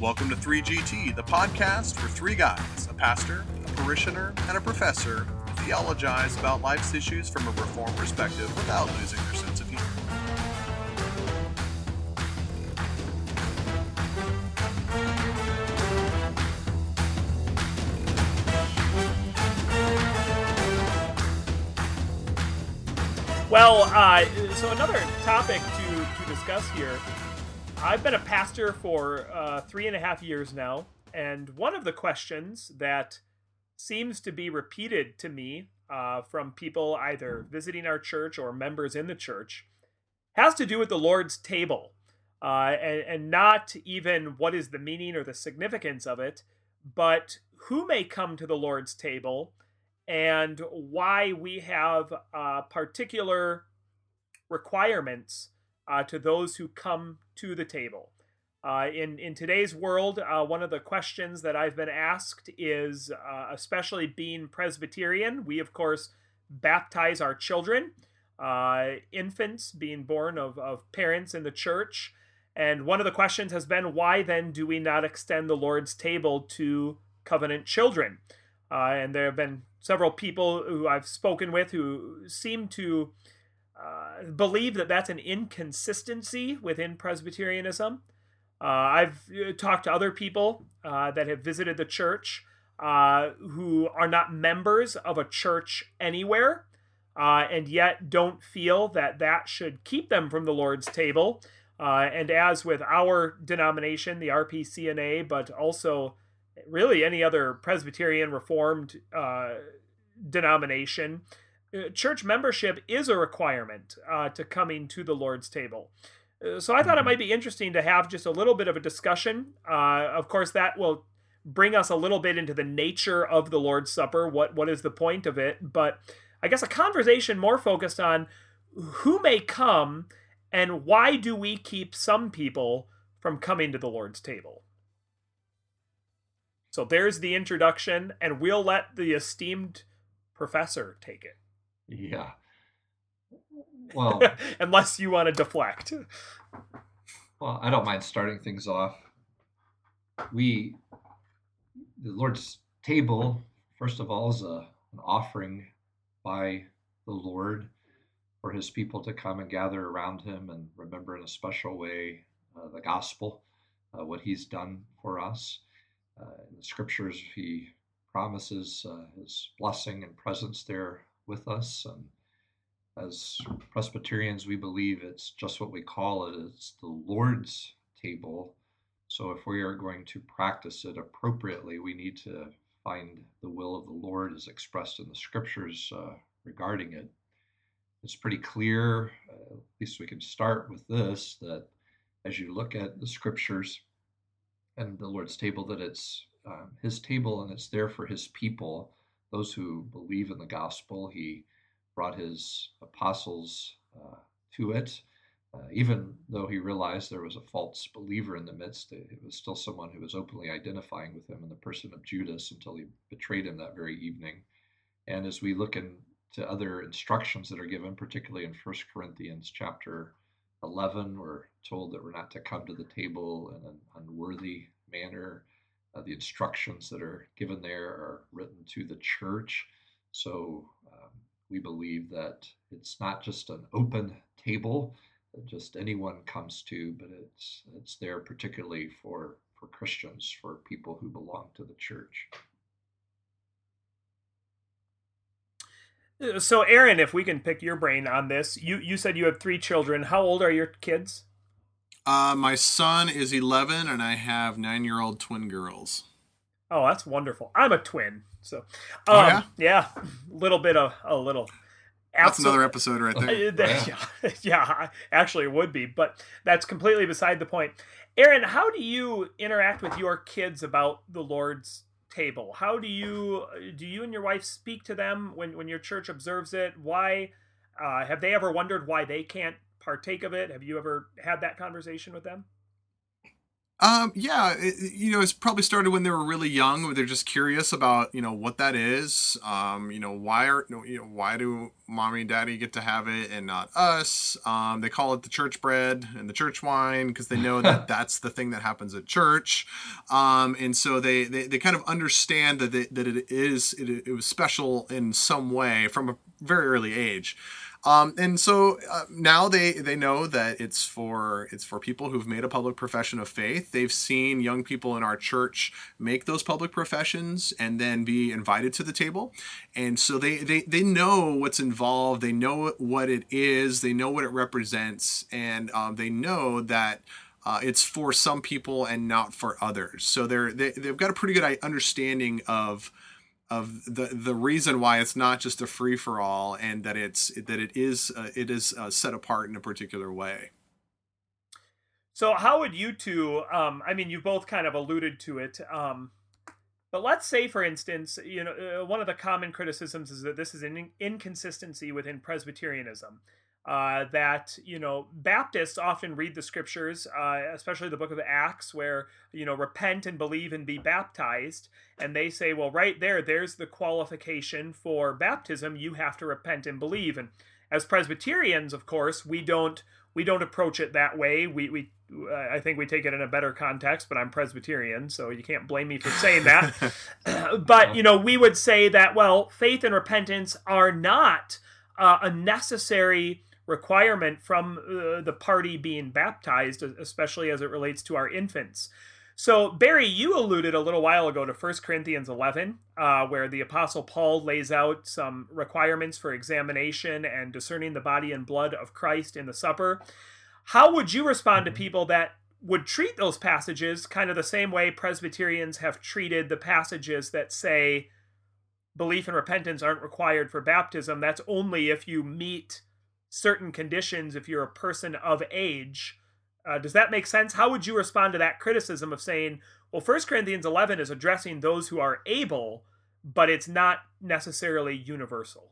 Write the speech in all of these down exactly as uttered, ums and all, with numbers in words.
Welcome to three G T, the podcast where three guys, a pastor, a parishioner, and a professor, theologize about life's issues from a Reformed perspective without losing their sense of humor. Well, uh, so another topic to, to discuss here. I've been a pastor for uh, three and a half years now, and one of the questions that seems to be repeated to me uh, from people either visiting our church or members in the church has to do with the Lord's table, uh, and, and not even what is the meaning or the significance of it, but who may come to the Lord's table and why we have uh, particular requirements uh, to those who come to the table. Uh, in, in today's world, uh, one of the questions that I've been asked is, uh, especially being Presbyterian, we of course baptize our children, uh, infants being born of, of parents in the church. And one of the questions has been, why then do we not extend the Lord's table to covenant children? Uh, and there have been several people who I've spoken with who seem to uh, believe that that's an inconsistency within Presbyterianism. Uh, I've talked to other people uh, that have visited the church uh, who are not members of a church anywhere uh, and yet don't feel that that should keep them from the Lord's table. Uh, and as with our denomination, the R P C N A, but also really any other Presbyterian Reformed uh, denomination, uh, church membership is a requirement uh, to coming to the Lord's table. Uh, so I thought it might be interesting to have just a little bit of a discussion. Uh, of course, that will bring us a little bit into the nature of the Lord's Supper. What what is the point of it? But I guess a conversation more focused on who may come and why do we keep some people from coming to the Lord's table? So there's the introduction, and we'll let the esteemed professor take it. Yeah. Well, unless you want to deflect. Well, I don't mind starting things off. We, the Lord's table, first of all, is a, an offering by the Lord for his people to come and gather around him and remember in a special way uh, the gospel, uh, what he's done for us. Uh, in the scriptures, he promises uh, his blessing and presence there with us. And as Presbyterians, we believe it's just what we call it. It's the Lord's table. So if we are going to practice it appropriately, we need to find the will of the Lord as expressed in the scriptures uh, regarding it. It's pretty clear, uh, at least we can start with this, that as you look at the scriptures and the Lord's table, that it's um, his table and it's there for his people, those who believe in the gospel. He brought his apostles uh, to it, uh, even though he realized there was a false believer in the midst. It was still someone who was openly identifying with him in the person of Judas until he betrayed him that very evening. And as we look into other instructions that are given, particularly in First Corinthians chapter eleven, we're told that we're not to come to the table in an unworthy manner. Uh, the instructions that are given there are written to the church. So um, we believe that it's not just an open table that just anyone comes to, but it's it's there particularly for, for Christians, for people who belong to the church. So Aaron, if we can pick your brain on this, you, you said you have three children. How old are your kids? Uh, my son is eleven, and I have nine-year-old twin girls. Oh, that's wonderful. I'm a twin, so um, oh, yeah, yeah, a little bit of a little. That's another episode right there. yeah. yeah, yeah, actually, it would be, but that's completely beside the point. Aaron, how do you interact with your kids about the Lord's table? How do you do you and your wife speak to them when when your church observes it? Why uh, have they ever wondered why they can't partake of it? Have you ever had that conversation with them? Um, yeah, it, you know, it's probably started when they were really young. Where they're just curious about, you know, what that is. Um, you know, why are, you know, why do mommy and daddy get to have it and not us? Um, they call it the church bread and the church wine because they know that that's the thing that happens at church. Um, and so they, they, they kind of understand that they, that it is it, it was special in some way from a very early age. Um, and so uh, now they, they know that it's for it's for people who've made a public profession of faith. They've seen young people in our church make those public professions and then be invited to the table. And so they, they, they know what's involved. They know what it is. They know what it represents. And um, they know that uh, it's for some people and not for others. So they're, they, they've got a pretty good understanding of of the the reason why it's not just a free for all, and that it's that it is uh, it is uh, set apart in a particular way. So how would you two? Um, I mean, you both kind of alluded to it. Um, but let's say, for instance, you know, uh, one of the common criticisms is that this is an in- inconsistency within Presbyterianism. Uh, that, you know, Baptists often read the scriptures, uh, especially the book of Acts, where, you know, repent and believe and be baptized. And they say, well, right there, there's the qualification for baptism. You have to repent and believe. And as Presbyterians, of course, we don't we don't approach it that way. We we uh, I think we take it in a better context, but I'm Presbyterian, so you can't blame me for saying that. But, you know, we would say that, well, faith and repentance are not uh, a necessary requirement from uh, the party being baptized, especially as it relates to our infants. So, Barry, you alluded a little while ago to First Corinthians eleven, uh, where the Apostle Paul lays out some requirements for examination and discerning the body and blood of Christ in the supper. How would you respond to people that would treat those passages kind of the same way Presbyterians have treated the passages that say belief and repentance aren't required for baptism? That's only if you meet certain conditions, if you're a person of age. Uh, does that make sense? How would you respond to that criticism of saying, well, First Corinthians eleven is addressing those who are able, but it's not necessarily universal?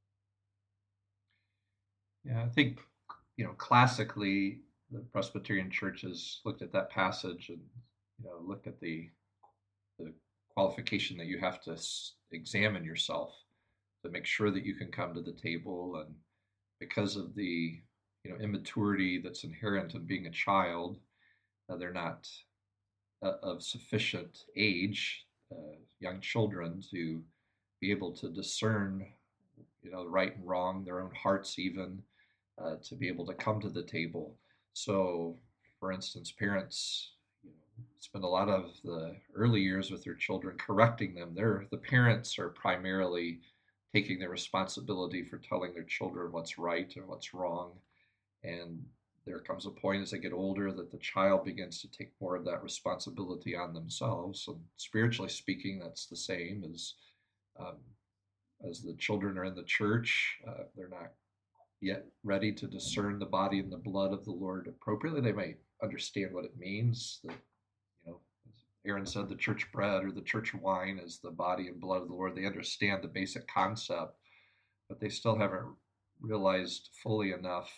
Yeah, I think, you know, classically, the Presbyterian churches looked at that passage and, you know, looked at the the qualification that you have to s- examine yourself to make sure that you can come to the table. And because of the, you know, immaturity that's inherent in being a child, uh, they're not uh, of sufficient age, uh, young children, to be able to discern, you know, right and wrong, their own hearts even, uh, to be able to come to the table. So, for instance, parents, you know, spend a lot of the early years with their children correcting them. They're, the parents are primarily taking the responsibility for telling their children what's right and what's wrong. And there comes a point as they get older that the child begins to take more of that responsibility on themselves. And spiritually speaking, that's the same as um, as the children are in the church. Uh, they're not yet ready to discern the body and the blood of the Lord appropriately. They may understand what it means. That, you know, as Aaron said, the church bread or the church wine is the body and blood of the Lord. They understand the basic concept, but they still haven't realized fully enough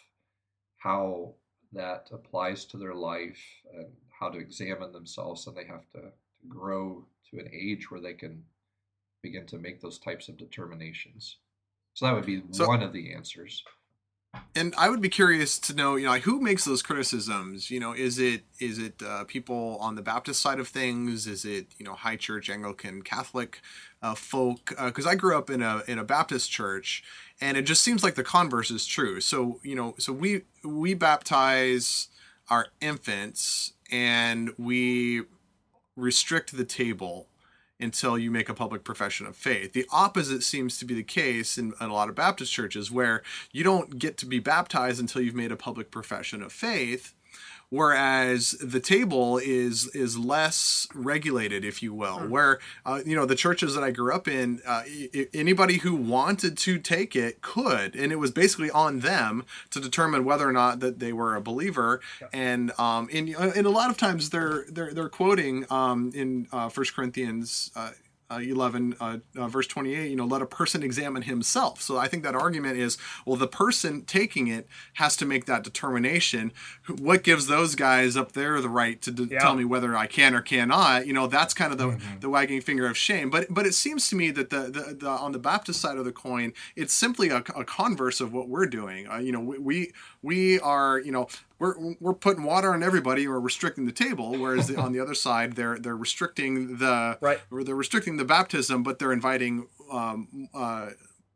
how that applies to their life and how to examine themselves. And they have to, to grow to an age where they can begin to make those types of determinations. So that would be so, one of the answers. And I would be curious to know, you know, like who makes those criticisms? You know, is it is it uh, people on the Baptist side of things? Is it, you know, high church, Anglican, Catholic uh, folk? Because uh, I grew up in a in a Baptist church, and it just seems like the converse is true. So, you know, so we we baptize our infants, and we restrict the table until you make a public profession of faith. The opposite seems to be the case in, in a lot of Baptist churches, where you don't get to be baptized until you've made a public profession of faith, whereas the table is is less regulated, if you will. Hmm. Where uh, you know, the churches that I grew up in, uh, I- anybody who wanted to take it could, and it was basically on them to determine whether or not that they were a believer. Yeah. And um, in and a lot of times they're they're they're quoting um, in uh, First Corinthians. Uh, uh, eleven, uh, uh, verse twenty-eight, you know, let a person examine himself. So I think that argument is, well, the person taking it has to make that determination. What gives those guys up there the right to d- Yeah. tell me whether I can or cannot? You know, that's kind of the, Mhm. the wagging finger of shame. But but it seems to me that the, the, the on the Baptist side of the coin, it's simply a, a converse of what we're doing. Uh, you know, we, we we are, you know, we're we're putting water on everybody, and we're restricting the table. Whereas the, on the other side, they're they're restricting the Right. or they're restricting the baptism, but they're inviting um, uh,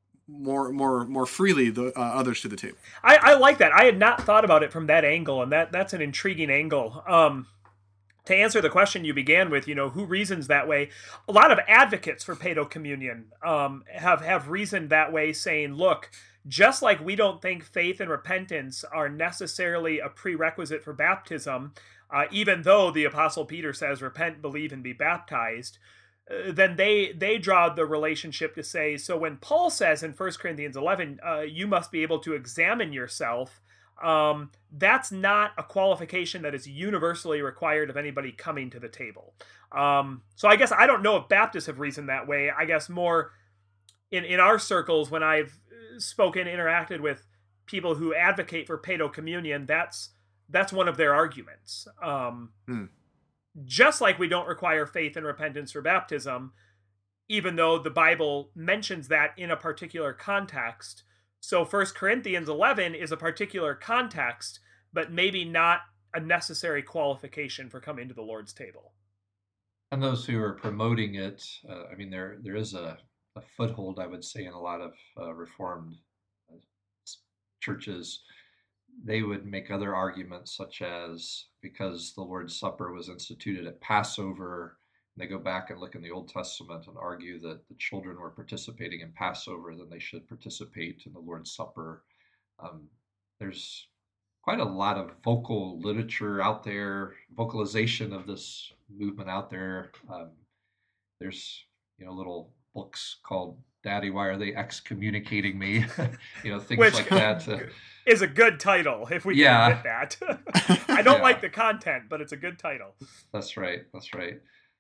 more more more freely the uh, others to the table. I, I like that. I had not thought about it from that angle, and that that's an intriguing angle. Um, to answer the question you began with, you know, who reasons that way? A lot of advocates for paedo communion um, have have reasoned that way, saying, look, just like we don't think faith and repentance are necessarily a prerequisite for baptism, uh, even though the Apostle Peter says, repent, believe, and be baptized, uh, then they they draw the relationship to say, so when Paul says in First Corinthians eleven, uh, you must be able to examine yourself, um, that's not a qualification that is universally required of anybody coming to the table. Um, so I guess I don't know if Baptists have reasoned that way. I guess more in, in our circles, when I've spoken, interacted with people who advocate for paedo communion, that's that's one of their arguments. Um, Hmm. Just like we don't require faith and repentance for baptism, even though the Bible mentions that in a particular context. So First Corinthians eleven is a particular context, but maybe not a necessary qualification for coming to the Lord's table. And those who are promoting it, uh, I mean, there there is a, a foothold, I would say, in a lot of uh, Reformed uh, churches. They would make other arguments, such as because the Lord's Supper was instituted at Passover, and they go back and look in the Old Testament and argue that the children were participating in Passover, then they should participate in the Lord's Supper. Um, there's quite a lot of vocal literature out there, vocalization of this movement out there. Um, there's, you know, little books called Daddy, Why Are They Excommunicating Me? you know, things Which like that. Uh, is a good title, if we Yeah. can admit that. I don't Yeah. like the content, but it's a good title. That's right. That's right.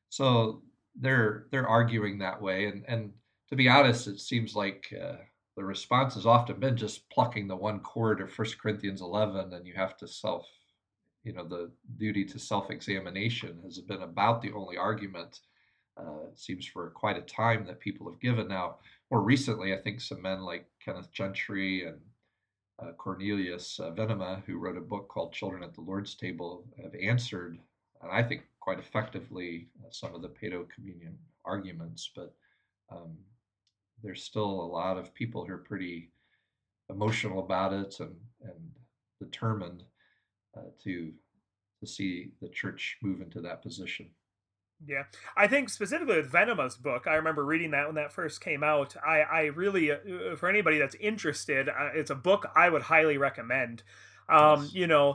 So they're they're arguing that way, and and to be honest, it seems like uh, the response has often been just plucking the one chord of First Corinthians eleven, and you have to self, you know, the duty to self-examination has been about the only argument. Uh, it seems for quite a time that people have given. Now, more recently, I think some men like Kenneth Gentry and uh, Cornelius uh, Venema, who wrote a book called Children at the Lord's Table, have answered, and I think quite effectively, uh, some of the paedo communion arguments. But um, there's still a lot of people who are pretty emotional about it and, and determined uh, to to see the church move into that position. Yeah, I think specifically with Venema's book, I remember reading that when that first came out. I, I really, uh, for anybody that's interested, uh, it's a book I would highly recommend. Um, Yes. You know,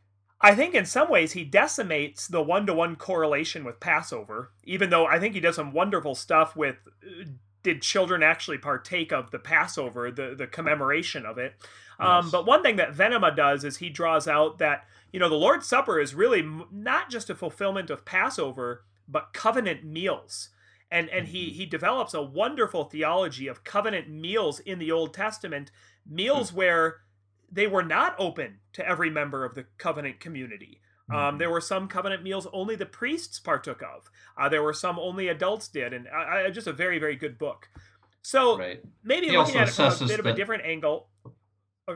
I think in some ways he decimates the one-to-one correlation with Passover, even though I think he does some wonderful stuff with, uh, did children actually partake of the Passover, the, the commemoration of it? Um, Yes. But one thing that Venema does is he draws out that, you know, the Lord's Supper is really m- not just a fulfillment of Passover, but covenant meals. And and he Mhm. he develops a wonderful theology of covenant meals in the Old Testament, meals where they were not open to every member of the covenant community. Um, Mhm. there were some covenant meals only the priests partook of. Uh, there were some only adults did, and I, I, just a very, very good book. So Right. maybe He looking also at it from a assesses bit of a that- different angle. Oh,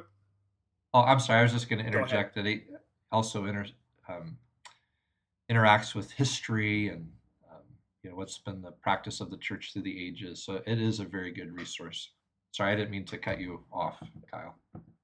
I'm sorry. I was just going to Go ahead. interject that he also inter, um, interacts with history and um, you know what's been the practice of the church through the ages. So it is a very good resource. Sorry, I didn't mean to cut you off, Kyle.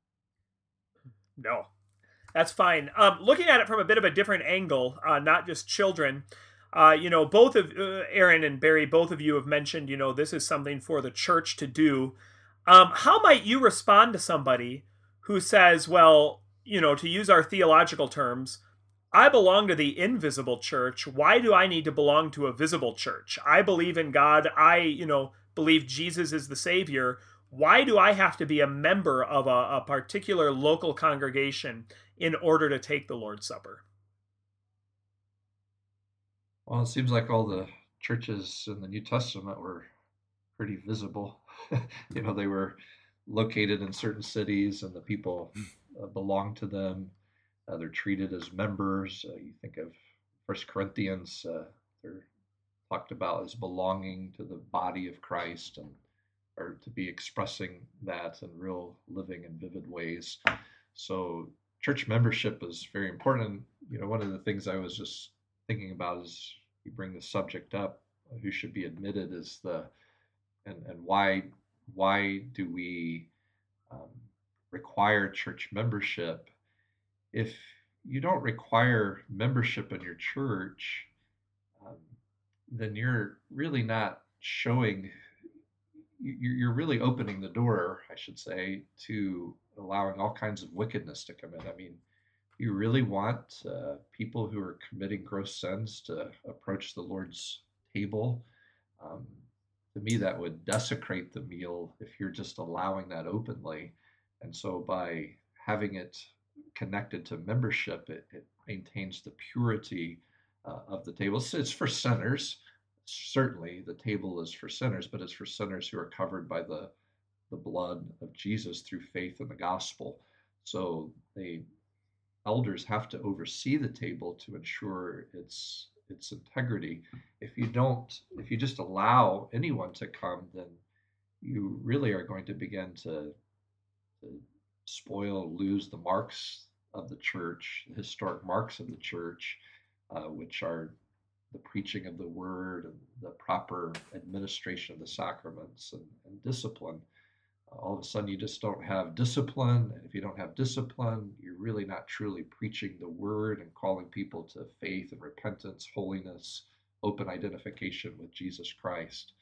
No, that's fine. Um, looking at it from a bit of a different angle, uh, not just children, uh, you know, both of uh, Aaron and Barry, both of you have mentioned, you know, this is something for the church to do. Um, how might you respond to somebody who says, well, you know, to use our theological terms, I belong to the invisible church. Why do I need to belong to a visible church? I believe in God. I, you know, believe Jesus is the Savior. Why do I have to be a member of a, a particular local congregation in order to take the Lord's Supper? Well, it seems like all the churches in the New Testament were pretty visible. You know, they were located in certain cities, and the people uh, belonged to them. Uh, they're treated as members. Uh, you think of First Corinthians, uh, they're talked about as belonging to the body of Christ, and or to be expressing that in real living and vivid ways. So church membership is very important. You know, one of the things I was just thinking about as you bring the subject up, who should be admitted, is the and and why why do we um, require church membership? If you don't require membership in your church, um, then you're really not showing, you're really opening the door, I should say, to allowing all kinds of wickedness to come in. I mean, you really want uh, people who are committing gross sins to approach the Lord's table? Um, to me, that would desecrate the meal if you're just allowing that openly. And so by having it connected to membership, it, it maintains the purity uh, of the table. It's, it's for sinners. Certainly the table is for sinners, but it's for sinners who are covered by the, the blood of Jesus through faith in the gospel. So the elders have to oversee the table to ensure its its integrity. If you don't, if you just allow anyone to come, then you really are going to begin to, to spoil, lose the marks of the church, the historic marks of the church, uh, which are the preaching of the word and the proper administration of the sacraments and, and discipline. Uh, all of a sudden, you just don't have discipline. And if you don't have discipline, you're really not truly preaching the word and calling people to faith and repentance, holiness, open identification with Jesus Christ.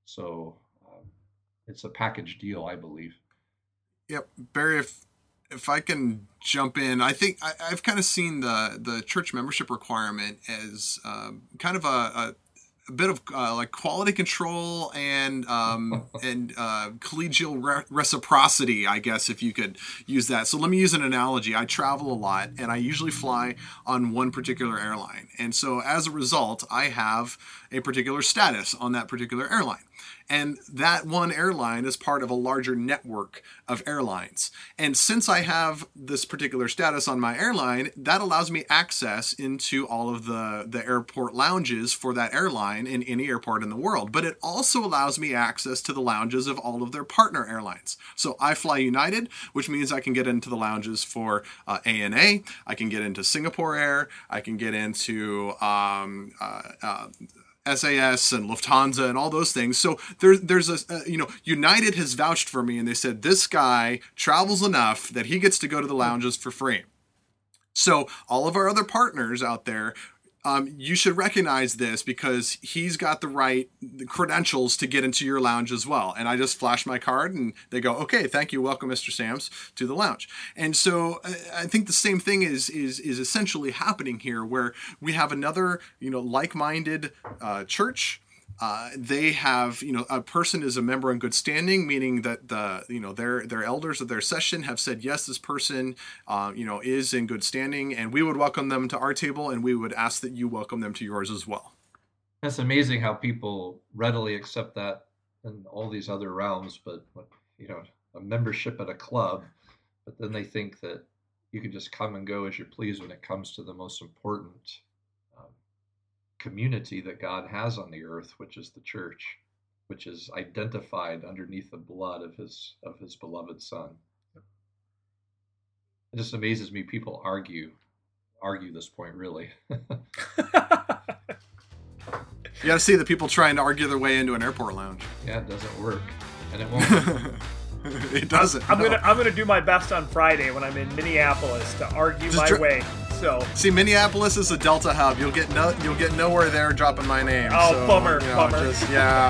So um, it's a package deal, I believe. Yep, Barry, if if I can jump in, I think I, I've kind of seen the the church membership requirement as um, kind of a, a, a bit of uh, like quality control and um, and uh, collegial re- reciprocity, I guess, if you could use that. So let me use an analogy. I travel a lot, and I usually fly on one particular airline. And so as a result, I have a particular status on that particular airline. And that one airline is part of a larger network of airlines. And since I have this particular status on my airline, that allows me access into all of the, the airport lounges for that airline in any airport in the world. But it also allows me access to the lounges of all of their partner airlines. So I fly United, which means I can get into the lounges for uh, A N A. I can get into Singapore Air. I can get into um, uh, uh, S A S and Lufthansa and all those things. So there, there's a, uh, you know, United has vouched for me, and they said this guy travels enough that he gets to go to the lounges for free. So all of our other partners out there, um, you should recognize this because he's got the right credentials to get into your lounge as well. And I just flash my card and they go, okay, thank you. Welcome, Mister Sams, to the lounge. And so I think the same thing is, is, is essentially happening here, where we have another, you know, like-minded uh, church. Uh, they have, you know, a person is a member in good standing, meaning that the, you know, their their elders of their session have said, yes, this person, uh, you know, is in good standing, and we would welcome them to our table, and we would ask that you welcome them to yours as well. That's amazing how people readily accept that in all these other realms, but, you know, a membership at a club, but then they think that you can just come and go as you please when it comes to the most important community that God has on the earth, which is the church, which is identified underneath the blood of his of his beloved Son. It just amazes me people argue argue this point, really. You got to see the people trying to argue their way into an airport lounge. Yeah, it doesn't work, and it won't. It doesn't. I'm no. gonna I'm gonna do my best on Friday when I'm in Minneapolis to argue Just my dr- way. So see, Minneapolis is a Delta hub. You'll get no, you'll get nowhere there dropping my name. Oh, so, bummer, you know, bummer. Just, yeah.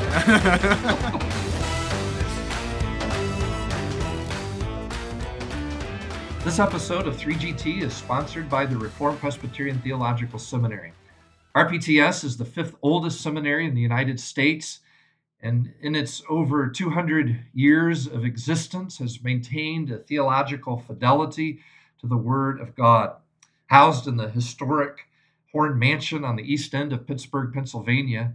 This episode of three G T is sponsored by the Reformed Presbyterian Theological Seminary. R P T S is the fifth oldest seminary in the United States, and in its over two hundred years of existence has maintained a theological fidelity to the Word of God. Housed in the historic Horn Mansion on the east end of Pittsburgh, Pennsylvania,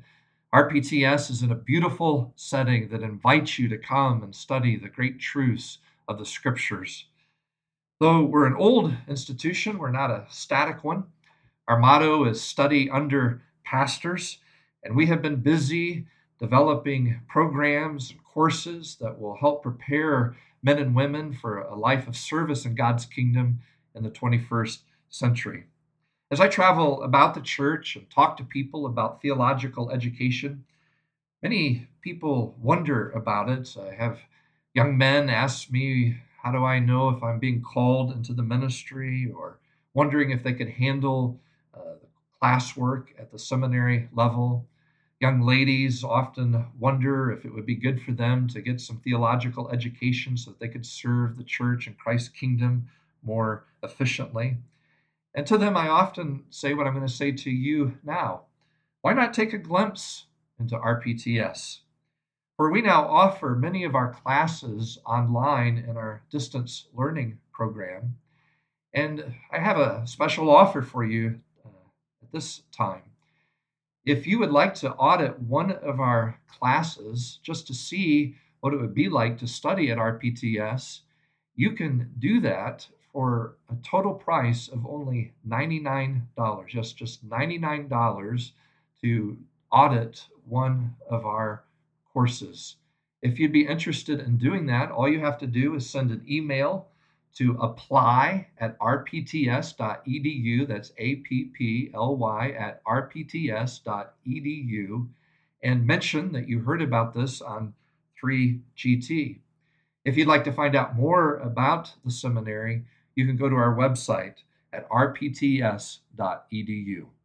R P T S is in a beautiful setting that invites you to come and study the great truths of the Scriptures. Though we're an old institution, we're not a static one. Our motto is study under pastors, and we have been busy developing programs and courses that will help prepare men and women for a life of service in God's kingdom in the twenty-first century. As I travel about the church and talk to people about theological education, many people wonder about it. I have young men ask me, how do I know if I'm being called into the ministry, or wondering if they could handle uh, the classwork at the seminary level. Young ladies often wonder if it would be good for them to get some theological education so that they could serve the church and Christ's kingdom more efficiently. And to them, I often say what I'm going to say to you now. Why not take a glimpse into R P T S? For we now offer many of our classes online in our distance learning program. And I have a special offer for you uh, at this time. If you would like to audit one of our classes just to see what it would be like to study at R P T S, you can do that for a total price of only ninety-nine dollars. Yes, just ninety-nine dollars to audit one of our courses. If you'd be interested in doing that, all you have to do is send an email to apply at r p t s dot e d u. That's A P P L Y at r p t s dot e d u, and mention that you heard about this on three G T. If you'd like to find out more about the seminary, you can go to our website at r p t s dot e d u.